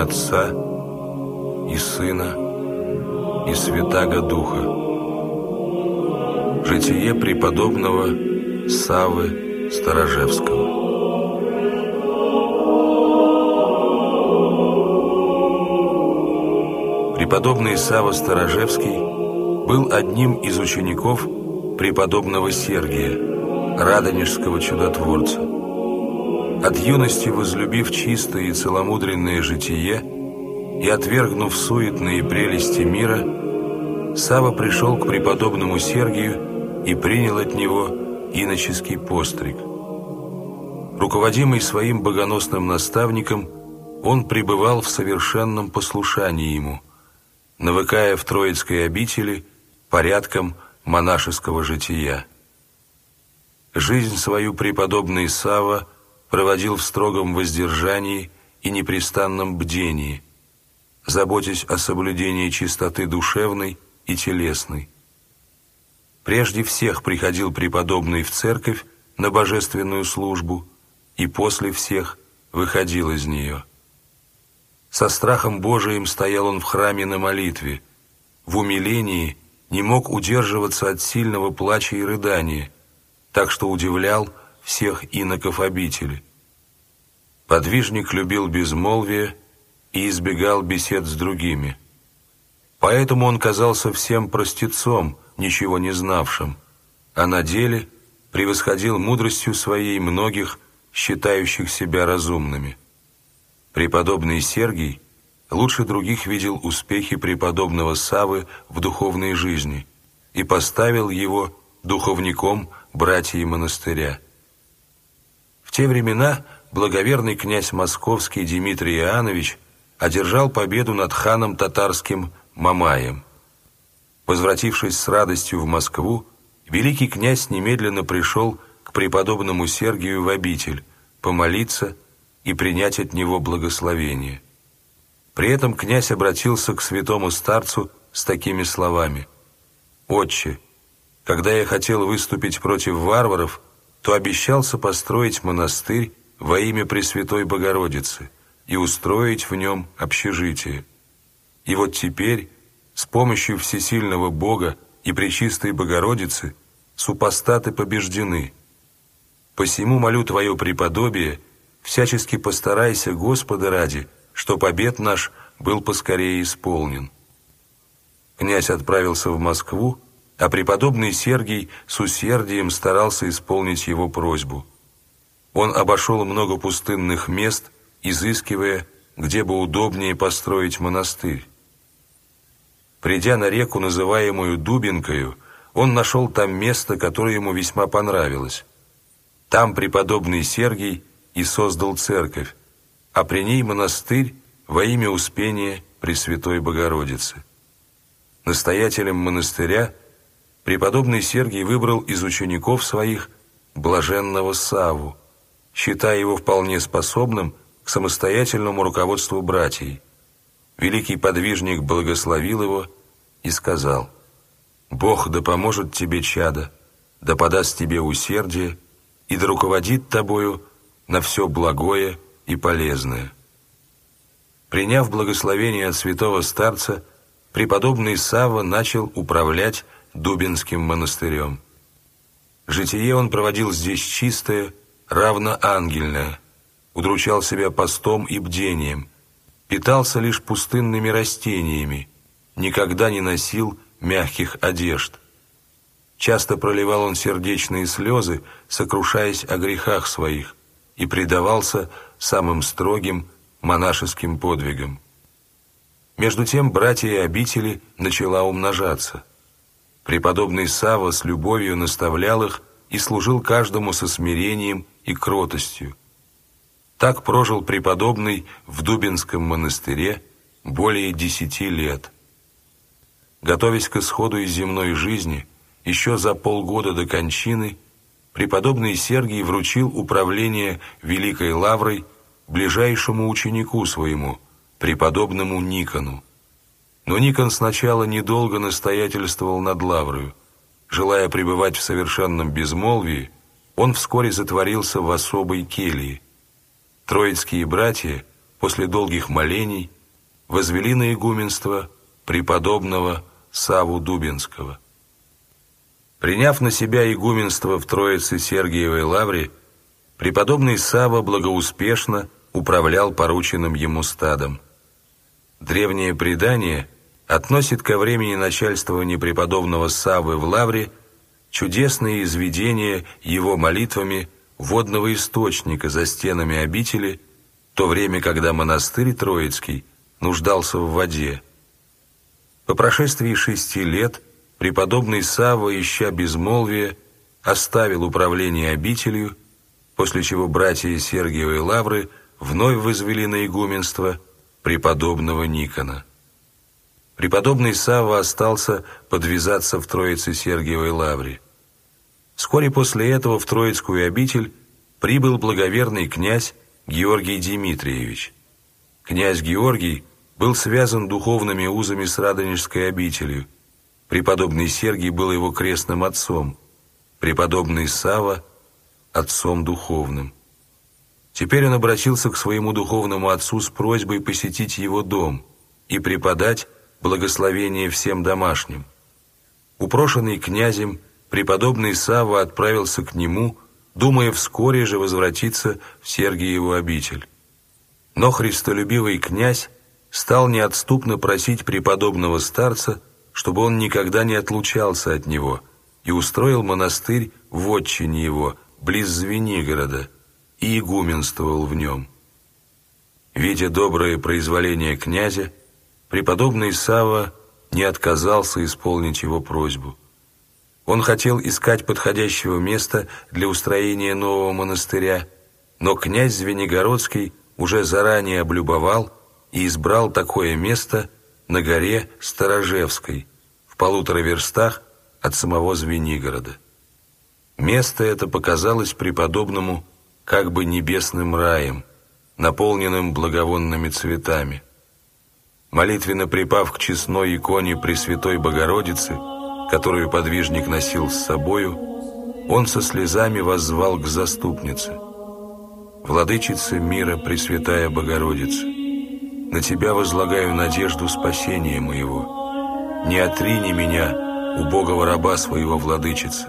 имя Отца и Сына и Святаго Духа. Житие преподобного Саввы Старожевского. Преподобный Савва Старожевский был одним из учеников преподобного Сергия, радонежского чудотворца. От юности возлюбив чистое и целомудренное житие и отвергнув суетные прелести мира, Савва пришел к преподобному Сергию и принял от него иноческий постриг. Руководимый своим богоносным наставником, он пребывал в совершенном послушании ему, навыкая в Троицкой обители порядком монашеского жития. Жизнь свою преподобный Савва проводил в строгом воздержании и непрестанном бдении, заботясь о соблюдении чистоты душевной и телесной. Прежде всех приходил преподобный в церковь на божественную службу и после всех выходил из нее. Со страхом Божиим стоял он в храме на молитве, в умилении не мог удерживаться от сильного плача и рыдания, так что удивлял всех иноков обители. Подвижник любил безмолвие и избегал бесед с другими. Поэтому он казался всем простецом, ничего не знавшим, а на деле превосходил мудростью своей многих, считающих себя разумными. Преподобный Сергий лучше других видел успехи преподобного Саввы в духовной жизни и поставил его духовником братьев монастыря. В те времена благоверный князь московский Дмитрий Иоаннович одержал победу над ханом татарским Мамаем. Возвратившись с радостью в Москву, великий князь немедленно пришел к преподобному Сергию в обитель помолиться и принять от него благословение. При этом князь обратился к святому старцу с такими словами: «Отче, когда я хотел выступить против варваров, то обещался построить монастырь во имя Пресвятой Богородицы и устроить в нем общежитие. И вот теперь, с помощью всесильного Бога и Пречистой Богородицы, супостаты побеждены. Посему молю Твое преподобие, всячески постарайся, Господа ради, чтоб обет наш был поскорее исполнен». Князь отправился в Москву, а преподобный Сергий с усердием старался исполнить его просьбу. Он обошел много пустынных мест, изыскивая, где бы удобнее построить монастырь. Придя на реку, называемую Дубинкою, он нашел там место, которое ему весьма понравилось. Там преподобный Сергий и создал церковь, а при ней монастырь во имя Успения Пресвятой Богородицы. Настоятелем монастыря преподобный Сергий выбрал из учеников своих блаженного Савву, считая его вполне способным к самостоятельному руководству братьей. Великий подвижник благословил его и сказал: «Бог да поможет тебе, чадо, да подаст тебе усердие и да руководит тобою на все благое и полезное». Приняв благословение от святого старца, преподобный Савва начал управлять Дубинским монастырем. Житие он проводил здесь чистое, равноангельное, удручал себя постом и бдением, питался лишь пустынными растениями, никогда не носил мягких одежд. Часто проливал он сердечные слезы, сокрушаясь о грехах своих, и предавался самым строгим монашеским подвигам. Между тем братья обители начала умножаться. Преподобный Савва с любовью наставлял их и служил каждому со смирением и кротостью. Так прожил преподобный в Дубинском монастыре более 10 лет. Готовясь к исходу из земной жизни, еще за полгода до кончины, преподобный Сергий вручил управление Великой Лаврой ближайшему ученику своему, преподобному Никону. Но Никон сначала недолго настоятельствовал над Лаврою. Желая пребывать в совершенном безмолвии, он вскоре затворился в особой келье. Троицкие братья после долгих молений, возвели на игуменство преподобного Савву Дубинского. Приняв на себя игуменство в Троице-Сергиевой лавре, преподобный Савва благоуспешно управлял порученным ему стадом. Древнее предание относит ко времени начальствования преподобного Саввы в лавре чудесные изведения его молитвами водного источника за стенами обители, в то время, когда монастырь Троицкий нуждался в воде. По прошествии 6 лет преподобный Савва, ища безмолвия, оставил управление обителью, после чего братья Сергиевой лавры вновь возвели на игуменство преподобного Никона. Преподобный Савва остался подвязаться в Троице-Сергиевой лавре. Вскоре после этого в Троицкую обитель прибыл благоверный князь Георгий Дмитриевич. Князь Георгий был связан духовными узами с Радонежской обителью. Преподобный Сергий был его крестным отцом, преподобный Савва – отцом духовным. Теперь он обратился к своему духовному отцу с просьбой посетить его дом и преподать благословение всем домашним. Упрошенный князем, преподобный Савва отправился к нему, думая вскоре же возвратиться в Сергиеву обитель. Но христолюбивый князь стал неотступно просить преподобного старца, чтобы он никогда не отлучался от него, и устроил монастырь в отчине его, близ Звенигорода, и игуменствовал в нем. Видя доброе произволение князя, преподобный Савва не отказался исполнить его просьбу. Он хотел искать подходящего места для устроения нового монастыря, но князь Звенигородский уже заранее облюбовал и избрал такое место на горе Старожевской, в 1,5 верстах от самого Звенигорода. Место это показалось преподобному как бы небесным раем, наполненным благовонными цветами. Молитвенно припав к честной иконе Пресвятой Богородицы, которую подвижник носил с собою, он со слезами воззвал к заступнице: «Владычица мира, Пресвятая Богородица, на Тебя возлагаю надежду спасения моего. Не отрини меня, убогого раба своего, Владычицы.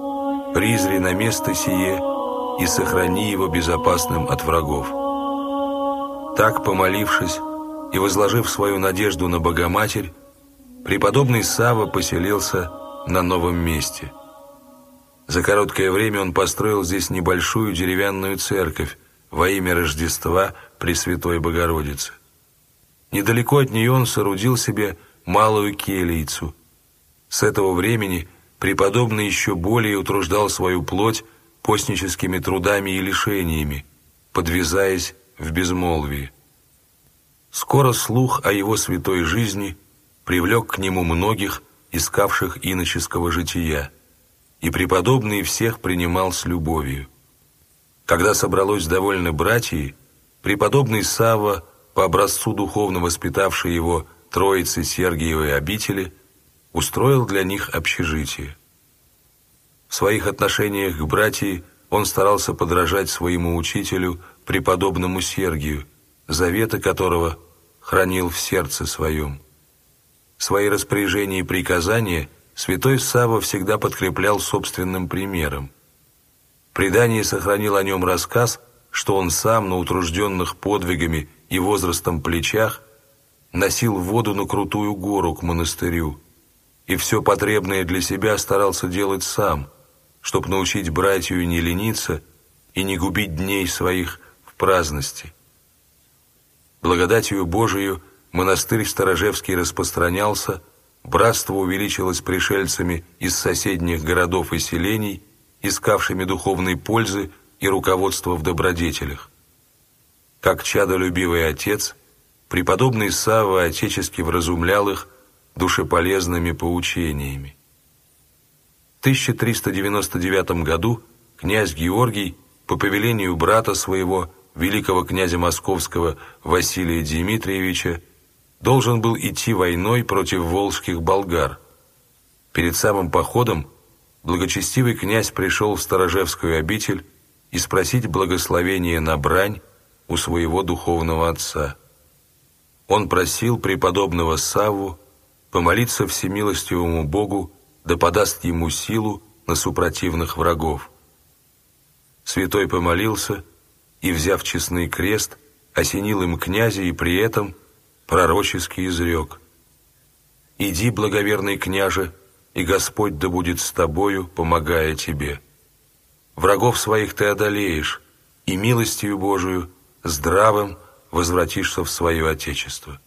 Призри на место сие и сохрани его безопасным от врагов». Так, помолившись и возложив свою надежду на Богоматерь, преподобный Савва поселился на новом месте. За короткое время он построил здесь небольшую деревянную церковь во имя Рождества Пресвятой Богородицы. Недалеко от нее он соорудил себе малую келийцу. С этого времени преподобный еще более утруждал свою плоть постническими трудами и лишениями, подвязаясь в безмолвии. Скоро слух о его святой жизни привлек к нему многих, искавших иноческого жития, и преподобный всех принимал с любовью. Когда собралось довольно братьев, преподобный Савва, по образцу духовно воспитавший его Троицы Сергиевой обители, устроил для них общежитие. В своих отношениях к братьям он старался подражать своему учителю, преподобному Сергию, заветы которого хранил в сердце своем. Свои распоряжения и приказания святой Савва всегда подкреплял собственным примером. Предание сохранил о нем рассказ, что он сам на утружденных подвигами и возрастом плечах носил воду на крутую гору к монастырю и все потребное для себя старался делать сам, чтоб научить братью не лениться и не губить дней своих в праздности. Благодатью Божию монастырь Старожевский распространялся, братство увеличилось пришельцами из соседних городов и селений, искавшими духовной пользы и руководства в добродетелях. Как чадолюбивый отец, преподобный Савва отечески вразумлял их душеполезными поучениями. В 1399 году князь Георгий по повелению брата своего, великого князя Московского Василия Дмитриевича, должен был идти войной против волжских болгар. Перед самым походом благочестивый князь пришел в Старожевскую обитель и спросить благословения на брань, у своего духовного отца. Он просил преподобного Савву помолиться всемилостивому Богу, да подаст ему силу на супротивных врагов. Святой помолился и, взяв честный крест, осенил им князя и при этом пророчески изрек: «Иди, благоверный княже, и Господь да будет с тобою, помогая тебе. Врагов своих ты одолеешь, и милостью Божию здравым возвратишься в свое Отечество».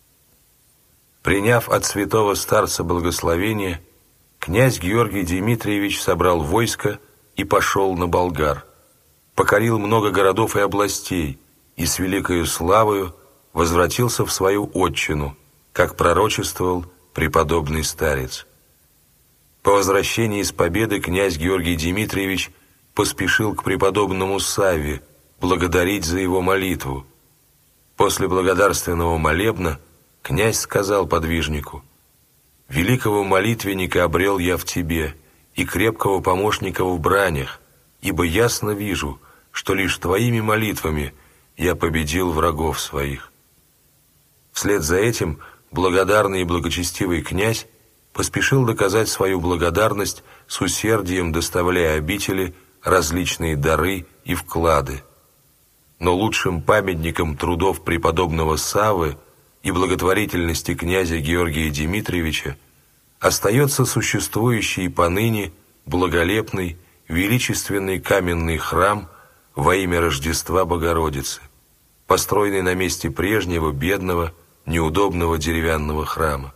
Приняв от святого старца благословение, князь Георгий Дмитриевич собрал войско и пошел на Болгар, покорил много городов и областей, и с великою славою возвратился в свою отчину, как пророчествовал преподобный старец. По возвращении с победы князь Георгий Дмитриевич поспешил к преподобному Савве благодарить за его молитву. После благодарственного молебна князь сказал подвижнику: «Великого молитвенника обрел я в тебе и крепкого помощника в бранях, ибо ясно вижу, что лишь твоими молитвами я победил врагов своих». Вслед за этим благодарный и благочестивый князь поспешил доказать свою благодарность с усердием, доставляя обители различные дары и вклады. Но лучшим памятником трудов преподобного Саввы и благотворительности князя Георгия Дмитриевича остается существующий и поныне благолепный, величественный каменный храм во имя Рождества Богородицы, построенный на месте прежнего бедного, неудобного деревянного храма.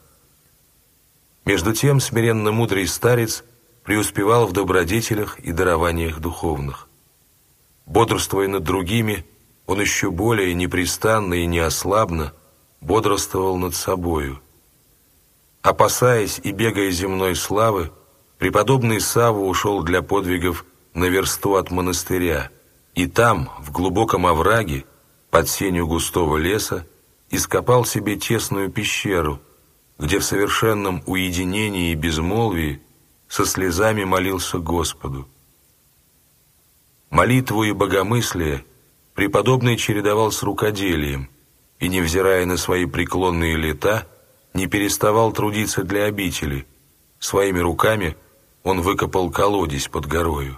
Между тем смиренно-мудрый старец преуспевал в добродетелях и дарованиях духовных. Бодрствуя над другими, он еще более непрестанно и неослабно бодрствовал над собою. Опасаясь и бегая земной славы, преподобный Савва ушел для подвигов на версту от монастыря, и там, в глубоком овраге, под сенью густого леса, ископал себе тесную пещеру, где в совершенном уединении и безмолвии со слезами молился Господу. Молитву и богомыслие преподобный чередовал с рукоделием и, невзирая на свои преклонные лета, не переставал трудиться для обители. Своими руками он выкопал колодезь под горою.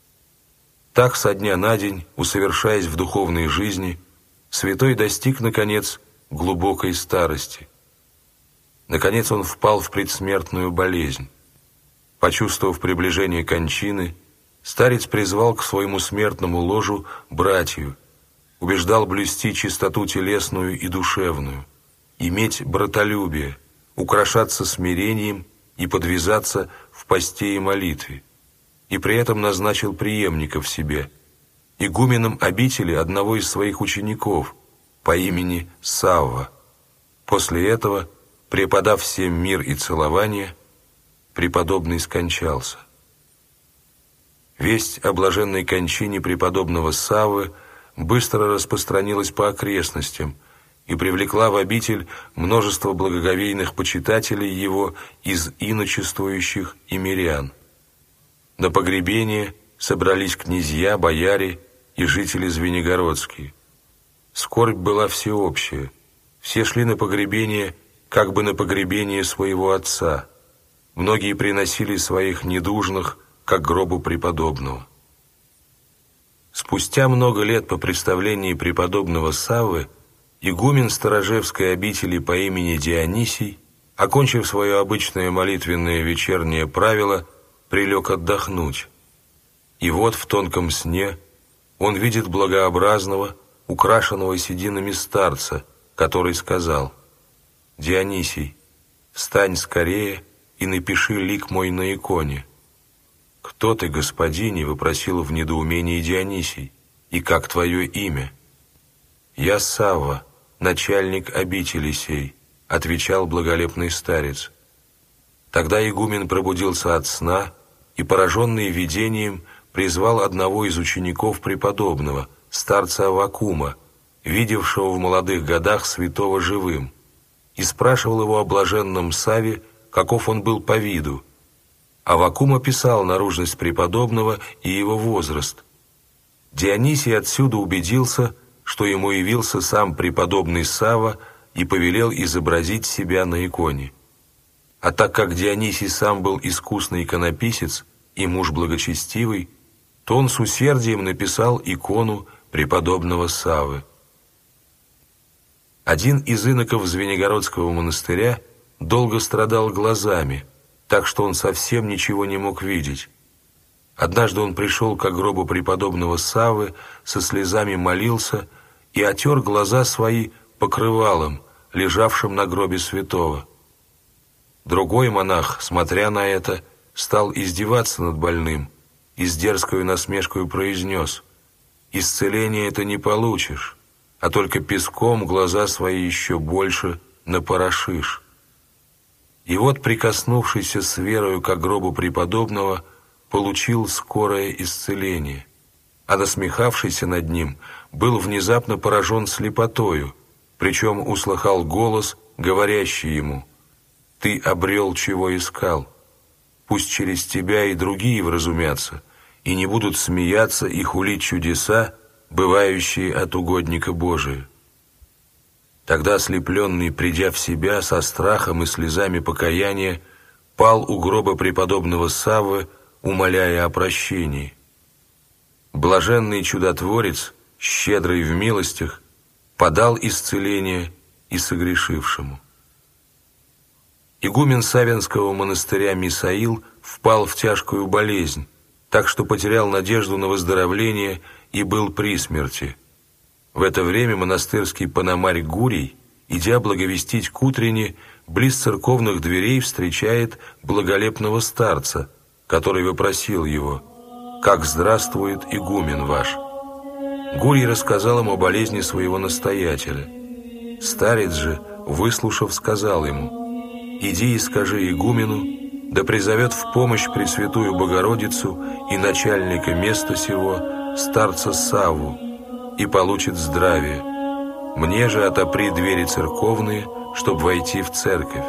Так со дня на день, усовершаясь в духовной жизни, святой достиг, наконец, глубокой старости. Наконец он впал в предсмертную болезнь. Почувствовав приближение кончины, старец призвал к своему смертному ложу братью, убеждал блюсти чистоту телесную и душевную, иметь братолюбие, украшаться смирением и подвязаться в посте и молитве, и при этом назначил преемников себе, игуменом обители одного из своих учеников по имени Савва. После этого, преподав всем мир и целование, преподобный скончался. Весть о блаженной кончине преподобного Саввы быстро распространилась по окрестностям и привлекла в обитель множество благоговейных почитателей его из иночествующих и мирян. На погребение собрались князья, бояре и жители звенигородские. Скорбь была всеобщая. Все шли на погребение, как бы на погребение своего отца. Многие приносили своих недужных к гробу преподобного. Спустя много лет по представлении преподобного Саввы игумен Сторожевской обители по имени Дионисий, окончив свое обычное молитвенное вечернее правило, прилег отдохнуть. И вот в тонком сне он видит благообразного, украшенного сединами старца, который сказал: «Дионисий, встань скорее и напиши лик мой на иконе». «Кто ты, господине?» — вопросил в недоумении Дионисий. «И как твое имя?» «Я Савва, начальник обители сей», — отвечал благолепный старец. Тогда игумен пробудился от сна и, пораженный видением, призвал одного из учеников преподобного, старца Аввакума, видевшего в молодых годах святого живым, и спрашивал его о блаженном Савве, каков он был по виду. Аввакум описал наружность преподобного и его возраст. Дионисий отсюда убедился, что ему явился сам преподобный Савва и повелел изобразить себя на иконе. А так как Дионисий сам был искусный иконописец и муж благочестивый, то он с усердием написал икону преподобного Саввы. Один из иноков Звенигородского монастыря долго страдал глазами, так что он совсем ничего не мог видеть. Однажды он пришел к гробу преподобного Саввы, со слезами молился и отер глаза свои покрывалом, лежавшим на гробе святого. Другой монах, смотря на это, стал издеваться над больным и с дерзкою насмешкою произнес: «Исцеления это не получишь, а только песком глаза свои еще больше напорошишь». И вот, прикоснувшийся с верою к гробу преподобного, получил скорое исцеление, а насмехавшийся над ним был внезапно поражен слепотою, причем услыхал голос, говорящий ему: «Ты обрел, чего искал. Пусть через тебя и другие вразумятся, и не будут смеяться и хулить чудеса, бывающие от угодника Божия». Тогда ослепленный, придя в себя со страхом и слезами покаяния, пал у гроба преподобного Саввы, умоляя о прощении. Блаженный чудотворец, щедрый в милостях, подал исцеление и согрешившему. Игумен Савинского монастыря Мисаил впал в тяжкую болезнь, так что потерял надежду на выздоровление и был при смерти. В это время монастырский пономарь Гурий, идя благовестить к утренне, близ церковных дверей встречает благолепного старца, который вопросил его: «Как здравствует игумен ваш?» Гурий рассказал ему о болезни своего настоятеля. Старец же, выслушав, сказал ему: «Иди и скажи игумену, да призовет в помощь Пресвятую Богородицу и начальника места сего, старца Савву, и получит здравие. Мне же отопри двери церковные, чтоб войти в церковь».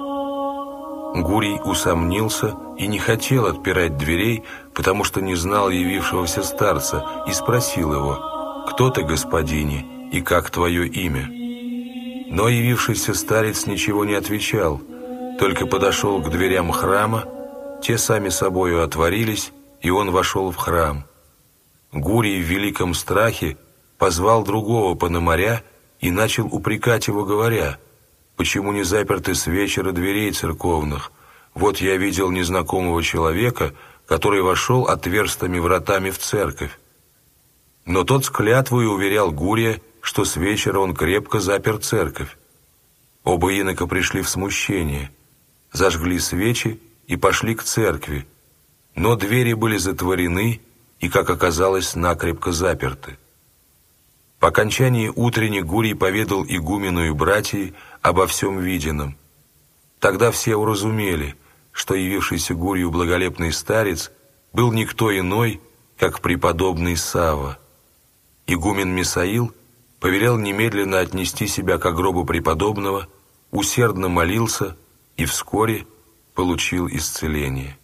Гурий усомнился и не хотел отпирать дверей, потому что не знал явившегося старца, и спросил его: «Кто ты, господине, и как твое имя?» Но явившийся старец ничего не отвечал, только подошел к дверям храма, те сами собою отворились, и он вошел в храм. Гурий в великом страхе позвал другого пономаря и начал упрекать его, говоря: «Почему не заперты с вечера дверей церковных? Вот я видел незнакомого человека, который вошел отверстыми вратами в церковь». Но тот с клятвой уверял Гурия, что с вечера он крепко запер церковь. Оба инока пришли в смущение, зажгли свечи и пошли к церкви, но двери были затворены и, как оказалось, накрепко заперты. По окончании утренней Гурий поведал игумену и братьям обо всем виденном. Тогда все уразумели, что явившийся Гурию благолепный старец был никто иной, как преподобный Савва. Игумен Мисаил повелел немедленно отнести себя к гробу преподобного, усердно молился и вскоре получил исцеление.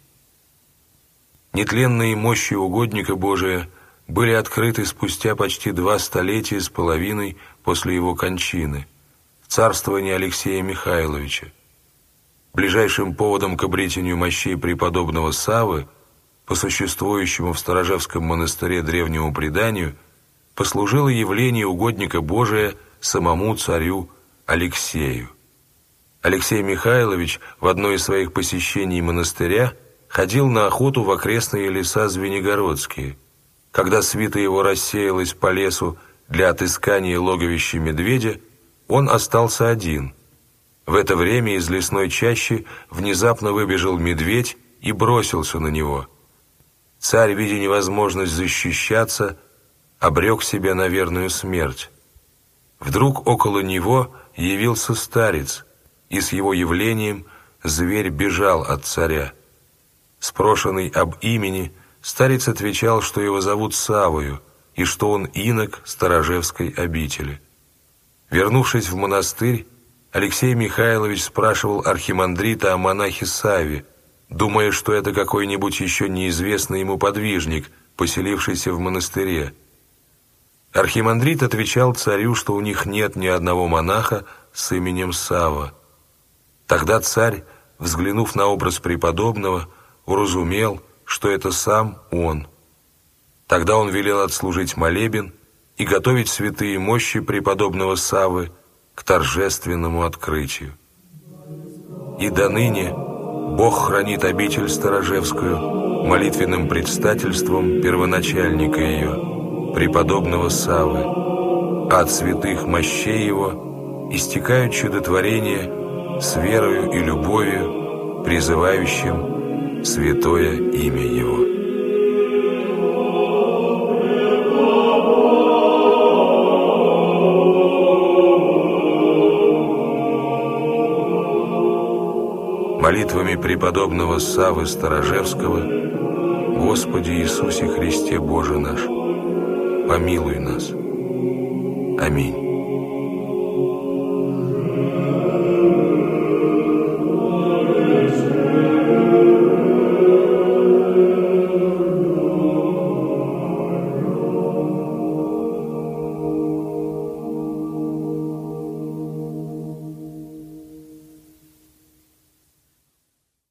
Нетленные мощи угодника Божия были открыты спустя почти 2 столетия с половиной после его кончины, в царствовании Алексея Михайловича. Ближайшим поводом к обретению мощей преподобного Саввы, по существующему в Сторожевском монастыре древнему преданию, послужило явление угодника Божия самому царю Алексею. Алексей Михайлович в одно из своих посещений монастыря ходил на охоту в окрестные леса Звенигородские. Когда свита его рассеялась по лесу для отыскания логовища медведя, он остался один. В это время из лесной чащи внезапно выбежал медведь и бросился на него. Царь, видя невозможность защищаться, обрек себя на верную смерть. Вдруг около него явился старец, и с его явлением зверь бежал от царя. Спрошенный об имени, старец отвечал, что его зовут Саввою, и что он инок Сторожевской обители. Вернувшись в монастырь, Алексей Михайлович спрашивал архимандрита о монахе Савве, думая, что это какой-нибудь еще неизвестный ему подвижник, поселившийся в монастыре. Архимандрит отвечал царю, что у них нет ни одного монаха с именем Савва. Тогда царь, взглянув на образ преподобного, уразумел, что это сам он. Тогда он велел отслужить молебен и готовить святые мощи преподобного Саввы к торжественному открытию. И доныне Бог хранит обитель Старожевскую молитвенным предстательством первоначальника ее, преподобного Саввы, а от святых мощей его истекают чудотворения с верою и любовью, призывающим святое имя его. Молитвами преподобного Саввы Старожевского, Господи Иисусе Христе Боже наш, помилуй нас. Аминь.